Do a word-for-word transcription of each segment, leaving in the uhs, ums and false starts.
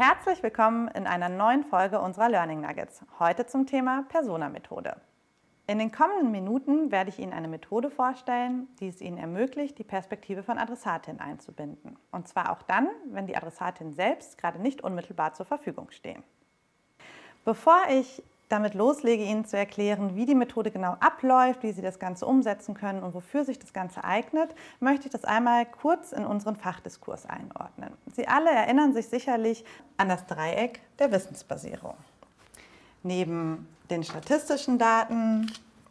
Herzlich willkommen in einer neuen Folge unserer Learning Nuggets. Heute zum Thema Persona-Methode. In den kommenden Minuten werde ich Ihnen eine Methode vorstellen, die es Ihnen ermöglicht, die Perspektive von Adressatinnen einzubinden. Und zwar auch dann, wenn die Adressatinnen selbst gerade nicht unmittelbar zur Verfügung stehen. Bevor ich damit loslege, Ihnen zu erklären, wie die Methode genau abläuft, wie Sie das Ganze umsetzen können und wofür sich das Ganze eignet, möchte ich das einmal kurz in unseren Fachdiskurs einordnen. Sie alle erinnern sich sicherlich an das Dreieck der Wissensbasierung. Neben den statistischen Daten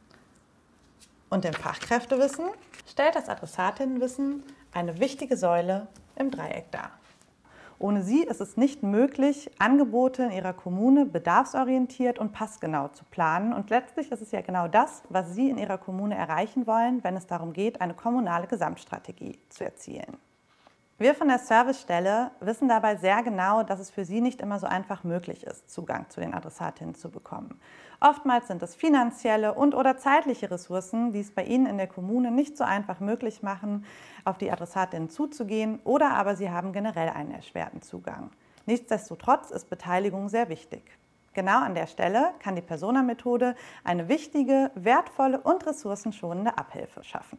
und dem Fachkräftewissen stellt das Adressatinnenwissen eine wichtige Säule im Dreieck dar. Ohne sie ist es nicht möglich, Angebote in Ihrer Kommune bedarfsorientiert und passgenau zu planen. Und letztlich ist es ja genau das, was Sie in Ihrer Kommune erreichen wollen, wenn es darum geht, eine kommunale Gesamtstrategie zu erzielen. Wir von der Servicestelle wissen dabei sehr genau, dass es für Sie nicht immer so einfach möglich ist, Zugang zu den Adressatinnen zu bekommen. Oftmals sind es finanzielle und oder zeitliche Ressourcen, die es bei Ihnen in der Kommune nicht so einfach möglich machen, auf die Adressatinnen zuzugehen, oder aber Sie haben generell einen erschwerten Zugang. Nichtsdestotrotz ist Beteiligung sehr wichtig. Genau an der Stelle kann die Persona-Methode eine wichtige, wertvolle und ressourcenschonende Abhilfe schaffen.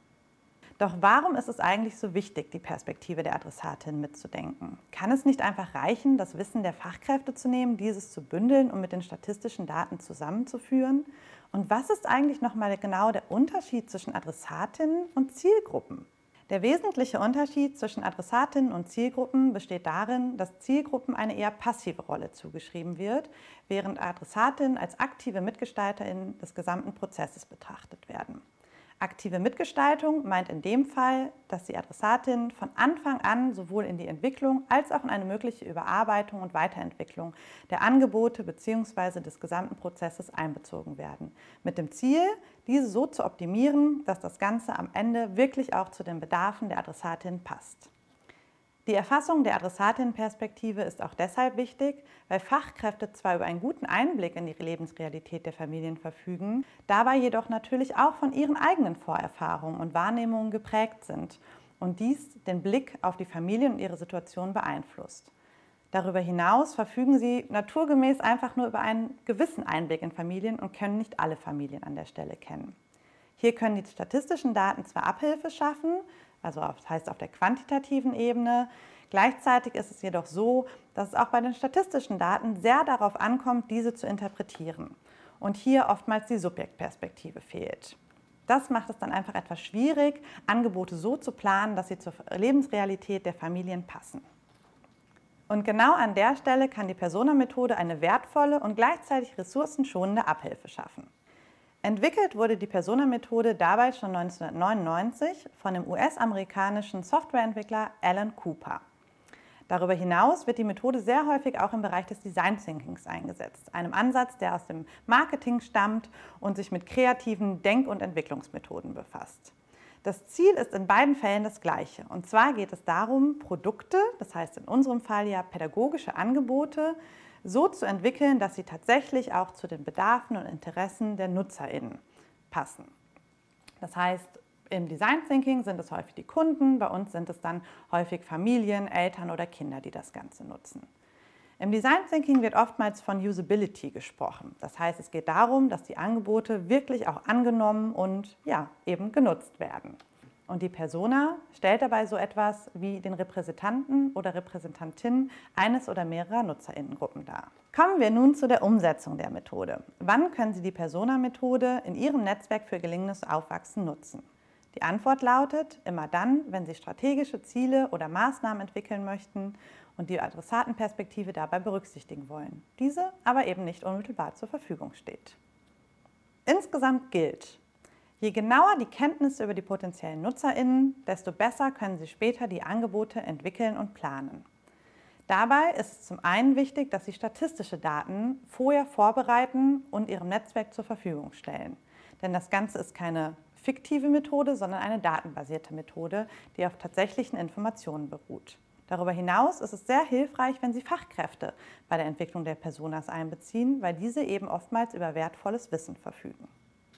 Doch warum ist es eigentlich so wichtig, die Perspektive der Adressatin mitzudenken? Kann es nicht einfach reichen, das Wissen der Fachkräfte zu nehmen, dieses zu bündeln und mit den statistischen Daten zusammenzuführen? Und was ist eigentlich nochmal genau der Unterschied zwischen Adressatinnen und Zielgruppen? Der wesentliche Unterschied zwischen Adressatinnen und Zielgruppen besteht darin, dass Zielgruppen eine eher passive Rolle zugeschrieben wird, während Adressatinnen als aktive MitgestalterInnen des gesamten Prozesses betrachtet werden. Aktive Mitgestaltung meint in dem Fall, dass die Adressatinnen von Anfang an sowohl in die Entwicklung als auch in eine mögliche Überarbeitung und Weiterentwicklung der Angebote bzw. des gesamten Prozesses einbezogen werden. Mit dem Ziel, diese so zu optimieren, dass das Ganze am Ende wirklich auch zu den Bedarfen der Adressatinnen passt. Die Erfassung der Adressatinnenperspektive ist auch deshalb wichtig, weil Fachkräfte zwar über einen guten Einblick in die Lebensrealität der Familien verfügen, dabei jedoch natürlich auch von ihren eigenen Vorerfahrungen und Wahrnehmungen geprägt sind und dies den Blick auf die Familien und ihre Situation beeinflusst. Darüber hinaus verfügen sie naturgemäß einfach nur über einen gewissen Einblick in Familien und können nicht alle Familien an der Stelle kennen. Hier können die statistischen Daten zwar Abhilfe schaffen, also das heißt auf der quantitativen Ebene. Gleichzeitig ist es jedoch so, dass es auch bei den statistischen Daten sehr darauf ankommt, diese zu interpretieren. Und hier oftmals die Subjektperspektive fehlt. Das macht es dann einfach etwas schwierig, Angebote so zu planen, dass sie zur Lebensrealität der Familien passen. Und genau an der Stelle kann die Persona-Methode eine wertvolle und gleichzeitig ressourcenschonende Abhilfe schaffen. Entwickelt wurde die Persona-Methode dabei schon neunzehnhundertneunundneunzig von dem U S-amerikanischen Softwareentwickler Alan Cooper. Darüber hinaus wird die Methode sehr häufig auch im Bereich des Design Thinkings eingesetzt, einem Ansatz, der aus dem Marketing stammt und sich mit kreativen Denk- und Entwicklungsmethoden befasst. Das Ziel ist in beiden Fällen das gleiche. Und zwar geht es darum, Produkte, das heißt in unserem Fall ja pädagogische Angebote, so zu entwickeln, dass sie tatsächlich auch zu den Bedarfen und Interessen der NutzerInnen passen. Das heißt, im Design Thinking sind es häufig die Kunden, bei uns sind es dann häufig Familien, Eltern oder Kinder, die das Ganze nutzen. Im Design Thinking wird oftmals von Usability gesprochen. Das heißt, es geht darum, dass die Angebote wirklich auch angenommen und ja, eben genutzt werden. Und die Persona stellt dabei so etwas wie den Repräsentanten oder Repräsentantin eines oder mehrerer NutzerInnengruppen dar. Kommen wir nun zu der Umsetzung der Methode. Wann können Sie die Persona-Methode in Ihrem Netzwerk für gelingendes Aufwachsen nutzen? Die Antwort lautet, immer dann, wenn Sie strategische Ziele oder Maßnahmen entwickeln möchten und die Adressatenperspektive dabei berücksichtigen wollen. Diese aber eben nicht unmittelbar zur Verfügung steht. Insgesamt gilt: Je genauer die Kenntnisse über die potenziellen NutzerInnen, desto besser können Sie später die Angebote entwickeln und planen. Dabei ist es zum einen wichtig, dass Sie statistische Daten vorher vorbereiten und Ihrem Netzwerk zur Verfügung stellen. Denn das Ganze ist keine fiktive Methode, sondern eine datenbasierte Methode, die auf tatsächlichen Informationen beruht. Darüber hinaus ist es sehr hilfreich, wenn Sie Fachkräfte bei der Entwicklung der Personas einbeziehen, weil diese eben oftmals über wertvolles Wissen verfügen.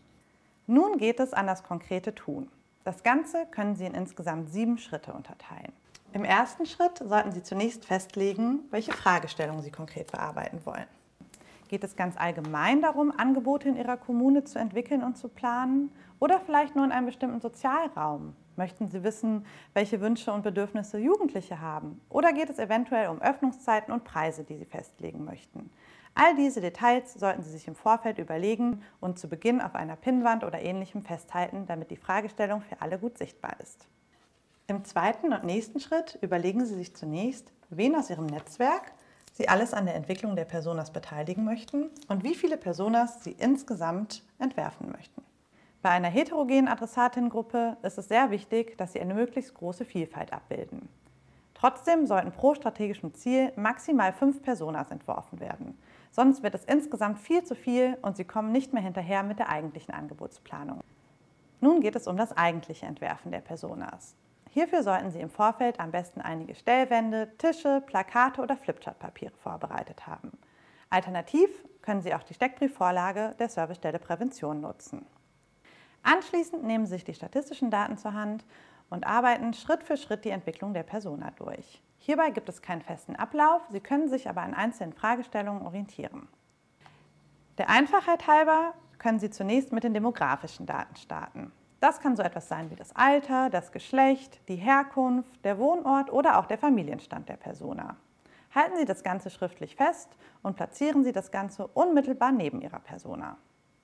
Nun geht es an das konkrete Tun. Das Ganze können Sie in insgesamt sieben Schritte unterteilen. Im ersten Schritt sollten Sie zunächst festlegen, welche Fragestellungen Sie konkret bearbeiten wollen. Geht es ganz allgemein darum, Angebote in Ihrer Kommune zu entwickeln und zu planen? Oder vielleicht nur in einem bestimmten Sozialraum? Möchten Sie wissen, welche Wünsche und Bedürfnisse Jugendliche haben? Oder geht es eventuell um Öffnungszeiten und Preise, die Sie festlegen möchten? All diese Details sollten Sie sich im Vorfeld überlegen und zu Beginn auf einer Pinnwand oder Ähnlichem festhalten, damit die Fragestellung für alle gut sichtbar ist. Im zweiten und nächsten Schritt überlegen Sie sich zunächst, wen aus Ihrem Netzwerk Sie alles an der Entwicklung der Personas beteiligen möchten und wie viele Personas Sie insgesamt entwerfen möchten. Bei einer heterogenen Adressatinnengruppe ist es sehr wichtig, dass Sie eine möglichst große Vielfalt abbilden. Trotzdem sollten pro strategischem Ziel maximal fünf Personas entworfen werden. Sonst wird es insgesamt viel zu viel und Sie kommen nicht mehr hinterher mit der eigentlichen Angebotsplanung. Nun geht es um das eigentliche Entwerfen der Personas. Hierfür sollten Sie im Vorfeld am besten einige Stellwände, Tische, Plakate oder Flipchartpapiere vorbereitet haben. Alternativ können Sie auch die Steckbriefvorlage der Servicestelle Prävention nutzen. Anschließend nehmen Sie sich die statistischen Daten zur Hand und arbeiten Schritt für Schritt die Entwicklung der Persona durch. Hierbei gibt es keinen festen Ablauf, Sie können sich aber an einzelnen Fragestellungen orientieren. Der Einfachheit halber können Sie zunächst mit den demografischen Daten starten. Das kann so etwas sein wie das Alter, das Geschlecht, die Herkunft, der Wohnort oder auch der Familienstand der Persona. Halten Sie das Ganze schriftlich fest und platzieren Sie das Ganze unmittelbar neben Ihrer Persona.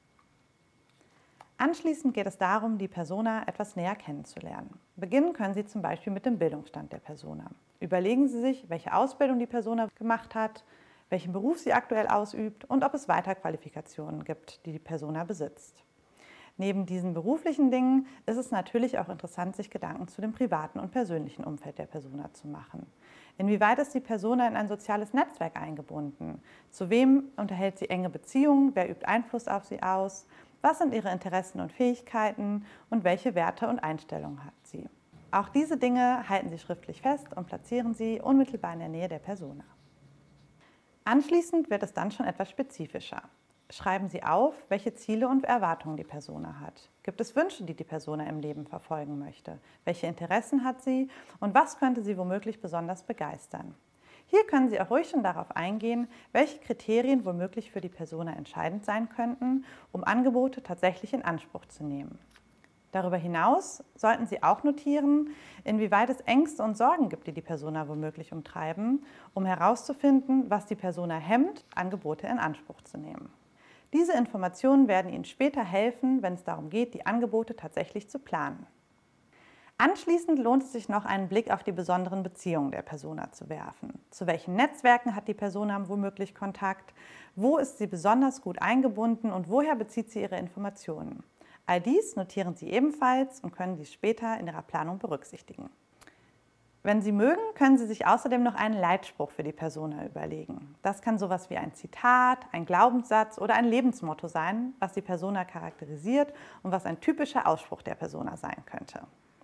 Anschließend geht es darum, die Persona etwas näher kennenzulernen. Beginnen können Sie zum Beispiel mit dem Bildungsstand der Persona. Überlegen Sie sich, welche Ausbildung die Persona gemacht hat, welchen Beruf sie aktuell ausübt und ob es Weiterqualifikationen gibt, die die Persona besitzt. Neben diesen beruflichen Dingen ist es natürlich auch interessant, sich Gedanken zu dem privaten und persönlichen Umfeld der Persona zu machen. Inwieweit ist die Persona in ein soziales Netzwerk eingebunden? Zu wem unterhält sie enge Beziehungen? Wer übt Einfluss auf sie aus? Was sind ihre Interessen und Fähigkeiten? Und welche Werte und Einstellungen hat sie? Auch diese Dinge halten Sie schriftlich fest und platzieren Sie unmittelbar in der Nähe der Persona. Anschließend wird es dann schon etwas spezifischer. Schreiben Sie auf, welche Ziele und Erwartungen die Persona hat. Gibt es Wünsche, die die Persona im Leben verfolgen möchte? Welche Interessen hat sie und was könnte sie womöglich besonders begeistern? Hier können Sie auch ruhig schon darauf eingehen, welche Kriterien womöglich für die Persona entscheidend sein könnten, um Angebote tatsächlich in Anspruch zu nehmen. Darüber hinaus sollten Sie auch notieren, inwieweit es Ängste und Sorgen gibt, die die Persona womöglich umtreiben, um herauszufinden, was die Persona hemmt, Angebote in Anspruch zu nehmen. Diese Informationen werden Ihnen später helfen, wenn es darum geht, die Angebote tatsächlich zu planen. Anschließend lohnt es sich noch, einen Blick auf die besonderen Beziehungen der Persona zu werfen. Zu welchen Netzwerken hat die Persona womöglich Kontakt? Wo ist sie besonders gut eingebunden und woher bezieht sie ihre Informationen? All dies notieren Sie ebenfalls und können dies später in Ihrer Planung berücksichtigen. Wenn Sie mögen, können Sie sich außerdem noch einen Leitspruch für die Persona überlegen. Das kann sowas wie ein Zitat, ein Glaubenssatz oder ein Lebensmotto sein, was die Persona charakterisiert und was ein typischer Ausspruch der Persona sein könnte.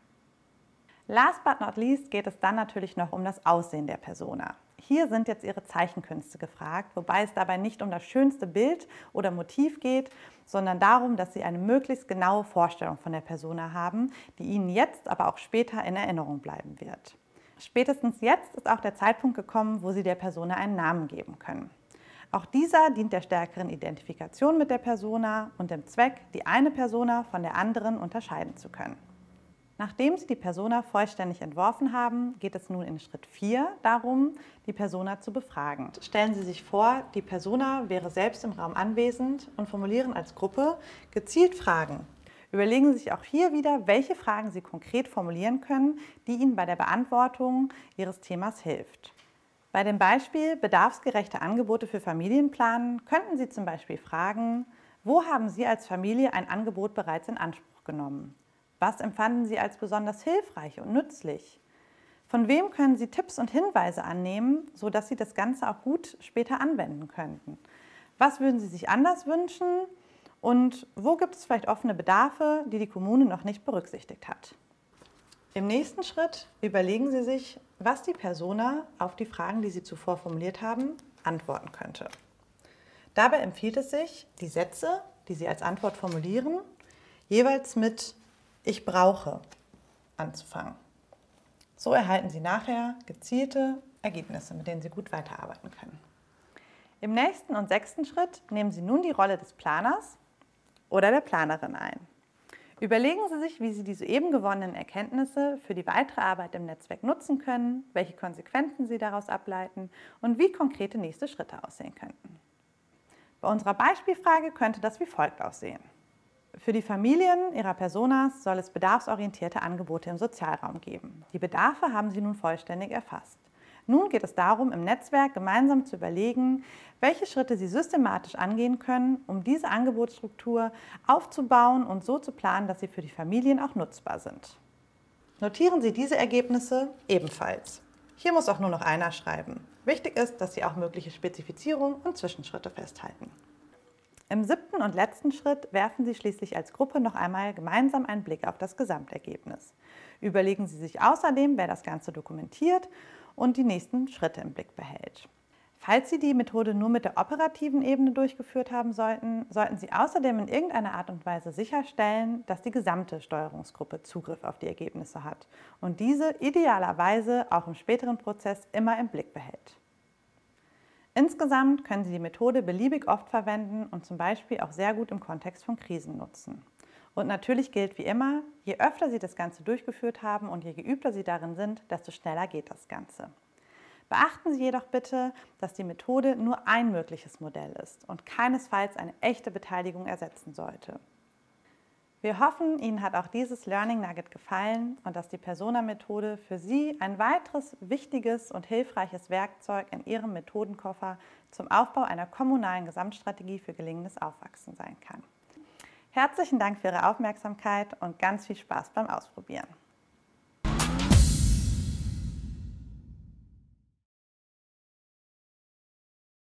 Last but not least geht es dann natürlich noch um das Aussehen der Persona. Hier sind jetzt Ihre Zeichenkünste gefragt, wobei es dabei nicht um das schönste Bild oder Motiv geht, sondern darum, dass Sie eine möglichst genaue Vorstellung von der Persona haben, die Ihnen jetzt, aber auch später in Erinnerung bleiben wird. Spätestens jetzt ist auch der Zeitpunkt gekommen, wo Sie der Persona einen Namen geben können. Auch dieser dient der stärkeren Identifikation mit der Persona und dem Zweck, die eine Persona von der anderen unterscheiden zu können. Nachdem Sie die Persona vollständig entworfen haben, geht es nun in Schritt vier darum, die Persona zu befragen. Stellen Sie sich vor, die Persona wäre selbst im Raum anwesend und formulieren als Gruppe gezielt Fragen. Überlegen Sie sich auch hier wieder, welche Fragen Sie konkret formulieren können, die Ihnen bei der Beantwortung Ihres Themas hilft. Bei dem Beispiel bedarfsgerechte Angebote für Familienplanen könnten Sie zum Beispiel fragen, wo haben Sie als Familie ein Angebot bereits in Anspruch genommen? Was empfanden Sie als besonders hilfreich und nützlich? Von wem können Sie Tipps und Hinweise annehmen, sodass Sie das Ganze auch gut später anwenden könnten? Was würden Sie sich anders wünschen? Und wo gibt es vielleicht offene Bedarfe, die die Kommune noch nicht berücksichtigt hat? Im nächsten Schritt überlegen Sie sich, was die Persona auf die Fragen, die Sie zuvor formuliert haben, antworten könnte. Dabei empfiehlt es sich, die Sätze, die Sie als Antwort formulieren, jeweils mit „Ich brauche“ anzufangen. So erhalten Sie nachher gezielte Ergebnisse, mit denen Sie gut weiterarbeiten können. Im nächsten und sechsten Schritt nehmen Sie nun die Rolle des Planers oder der Planerin ein. Überlegen Sie sich, wie Sie die soeben gewonnenen Erkenntnisse für die weitere Arbeit im Netzwerk nutzen können, welche Konsequenzen Sie daraus ableiten und wie konkrete nächste Schritte aussehen könnten. Bei unserer Beispielfrage könnte das wie folgt aussehen. Für die Familien Ihrer Personas soll es bedarfsorientierte Angebote im Sozialraum geben. Die Bedarfe haben Sie nun vollständig erfasst. Nun geht es darum, im Netzwerk gemeinsam zu überlegen, welche Schritte Sie systematisch angehen können, um diese Angebotsstruktur aufzubauen und so zu planen, dass sie für die Familien auch nutzbar sind. Notieren Sie diese Ergebnisse ebenfalls. Hier muss auch nur noch einer schreiben. Wichtig ist, dass Sie auch mögliche Spezifizierungen und Zwischenschritte festhalten. Im siebten und letzten Schritt werfen Sie schließlich als Gruppe noch einmal gemeinsam einen Blick auf das Gesamtergebnis. Überlegen Sie sich außerdem, wer das Ganze dokumentiert und die nächsten Schritte im Blick behält. Falls Sie die Methode nur mit der operativen Ebene durchgeführt haben sollten, sollten Sie außerdem in irgendeiner Art und Weise sicherstellen, dass die gesamte Steuerungsgruppe Zugriff auf die Ergebnisse hat und diese idealerweise auch im späteren Prozess immer im Blick behält. Insgesamt können Sie die Methode beliebig oft verwenden und zum Beispiel auch sehr gut im Kontext von Krisen nutzen. Und natürlich gilt wie immer, je öfter Sie das Ganze durchgeführt haben und je geübter Sie darin sind, desto schneller geht das Ganze. Beachten Sie jedoch bitte, dass die Methode nur ein mögliches Modell ist und keinesfalls eine echte Beteiligung ersetzen sollte. Wir hoffen, Ihnen hat auch dieses Learning Nugget gefallen und dass die Persona-Methode für Sie ein weiteres wichtiges und hilfreiches Werkzeug in Ihrem Methodenkoffer zum Aufbau einer kommunalen Gesamtstrategie für gelingendes Aufwachsen sein kann. Herzlichen Dank für Ihre Aufmerksamkeit und ganz viel Spaß beim Ausprobieren.